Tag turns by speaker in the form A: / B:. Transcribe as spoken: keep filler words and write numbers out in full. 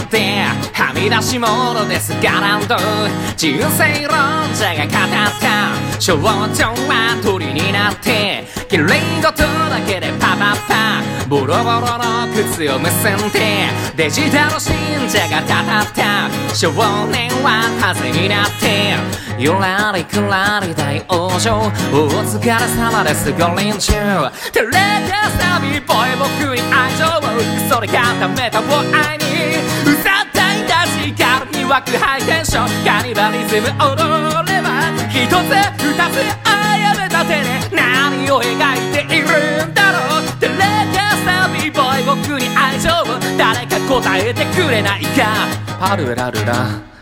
A: ってはみ出し物ですガランド人生論者が語った象徴は鳥になって綺麗事だけでパパパボロボロの靴を結んでデジタル信者が語った少年は風になってゆらりくらり大往生お疲れ様ですご臨終照れかすたびっぽい僕に愛情をそれ固めたを愛にうさったいだしガルに湧くハイテンションカニバリズム踊れば一つ二つあやめた手で何を描いているんだろう照れかすたびっぽい僕に愛情を誰か答えてくれないかパルラルラ